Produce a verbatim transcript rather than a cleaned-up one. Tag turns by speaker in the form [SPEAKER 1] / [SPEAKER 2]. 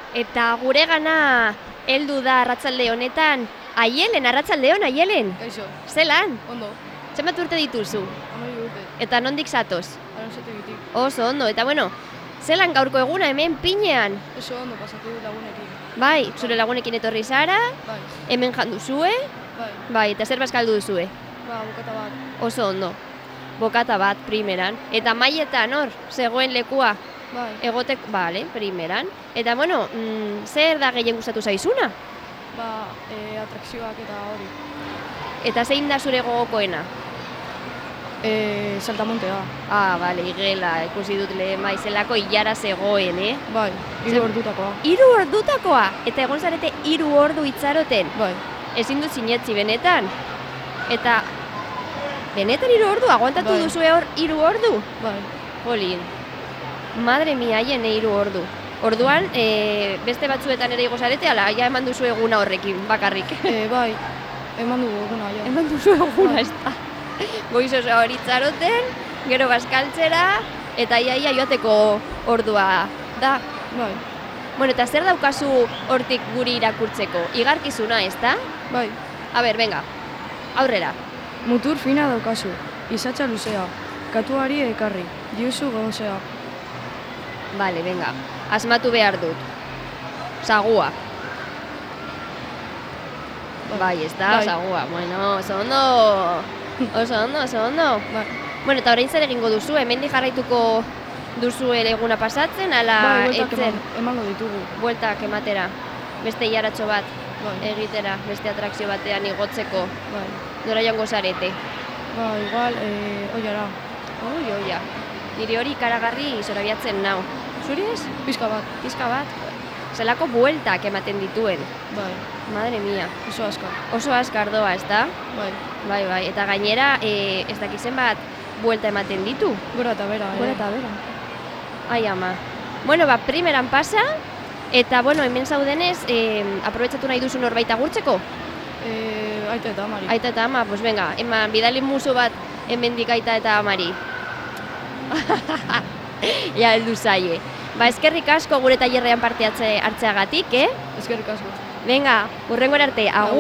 [SPEAKER 1] Eta gure gana heldu da arratsalde honetan, Aielen, arratsaldeon, Aielen.
[SPEAKER 2] Kaixo.
[SPEAKER 1] Zelan?
[SPEAKER 2] Ondo.
[SPEAKER 1] Zenbat urte dituzu?
[SPEAKER 2] Amairu urte.
[SPEAKER 1] Eta nondik zatoz?
[SPEAKER 2] Aranzategitik.
[SPEAKER 1] Oso ondo, eta bueno, zelan gaurko eguna hemen Pinean?
[SPEAKER 2] Oso ondo pasatu dut lagunekin.
[SPEAKER 1] Bai, zure lagunekin etorri zara,
[SPEAKER 2] Bai.
[SPEAKER 1] hemen jan duzue,
[SPEAKER 2] Bai.
[SPEAKER 1] bai, eta zer bazkaldu duzue?
[SPEAKER 2] Ba, bokata bat.
[SPEAKER 1] Oso ondo. Bokata bat, primeran. Eta maietan hor, zegoen lekua,
[SPEAKER 2] Bai.
[SPEAKER 1] egotek, bale, primeran. Eta bueno, mm, zer da gehien gustatu zaizuna?
[SPEAKER 2] Ba, e, atrakzioak eta hori.
[SPEAKER 1] Eta zein da zure gogokoena?
[SPEAKER 2] E, saltamontea.
[SPEAKER 1] Ah, bale, igela, ikusi dut lehen maizelako ilara zegoen, eh?
[SPEAKER 2] Bai.
[SPEAKER 1] Zer-
[SPEAKER 2] Hiru ordutakoa.
[SPEAKER 1] Hiru ordutakoa, eta egon zarete hiru ordu itxaroten.
[SPEAKER 2] Bai.
[SPEAKER 1] Ezin dut sinetzi benetan. Eta benetan hiru ordu, aguantatu
[SPEAKER 2] Bai.
[SPEAKER 1] duzue hor hiru ordu?
[SPEAKER 2] Bai.
[SPEAKER 1] Jolin. Madre mia, haien hiru ordu. Orduan, e, beste batzuetan ere igo zarete, ala, ja eman duzu eguna horrekin, bakarrik.
[SPEAKER 2] E, bai. Eman dugu eguna, ja.
[SPEAKER 1] Eman duzu eguna,
[SPEAKER 2] Bai.
[SPEAKER 1] ez da. Goiz oso hori itxaroten, gero bazkaltzera, eta iaia joateko ordua da.
[SPEAKER 2] Bai.
[SPEAKER 1] Bueno, eta zer daukazu hortik guri irakurtzeko? Igarkizuna, ez da?
[SPEAKER 2] Bai.
[SPEAKER 1] A ber, venga, aurrera.
[SPEAKER 2] Mutur fina daukazu. Izatza luzea. Katuari ekarri. Diuzu gozea.
[SPEAKER 1] Bale, venga, asmatu behar dut. Sagua. Bai, ez da,
[SPEAKER 2] Bai.
[SPEAKER 1] sagua. Bueno, oso ondo. Oso ondo, oso ondo.
[SPEAKER 2] Bai.
[SPEAKER 1] Bueno, eta orain zer egingo duzu? Hemendik jarraituko duzu ere eguna pasatzen, ala
[SPEAKER 2] Bai, bueltak
[SPEAKER 1] etzen
[SPEAKER 2] eman, emango ditugu.
[SPEAKER 1] bueltak ematera. Beste iaratxo bat
[SPEAKER 2] Bai.
[SPEAKER 1] egitera, beste atrakzio batean igotzeko.
[SPEAKER 2] Bai.
[SPEAKER 1] Nora joango zarete.
[SPEAKER 2] Ba, igual, e, oiara.
[SPEAKER 1] Oi, oia. Niri hori ikaragarri zorabiatzen nau. Zuri ez?
[SPEAKER 2] Pizka bat.
[SPEAKER 1] Pizka bat. Zelako bueltak ematen dituen.
[SPEAKER 2] Bai.
[SPEAKER 1] Madre mia.
[SPEAKER 2] Oso askar.
[SPEAKER 1] Oso azkar doa, ez da?
[SPEAKER 2] Bai.
[SPEAKER 1] Bai, bai. Eta gainera, e, ez dakizen bat buelta ematen ditu.
[SPEAKER 2] Gora eta bera,
[SPEAKER 1] Gora
[SPEAKER 2] eh?
[SPEAKER 1] eta bera. Ai ama. Bueno, ba, primeran pasa, eta, bueno, hemen zaudenez, e, aprobetsatu nahi duzu norbait agurtzeko?
[SPEAKER 2] E, aita eta amari.
[SPEAKER 1] Aita eta ama, pues venga, eman, bidali musu bat hemendik aita eta amari. Ja, heldu zaie. Ba, eskerrik asko gure tailerrean parte hartze- hartzeagatik, eh?
[SPEAKER 2] Eskerrik asko.
[SPEAKER 1] Venga, hurrengora arte, agur!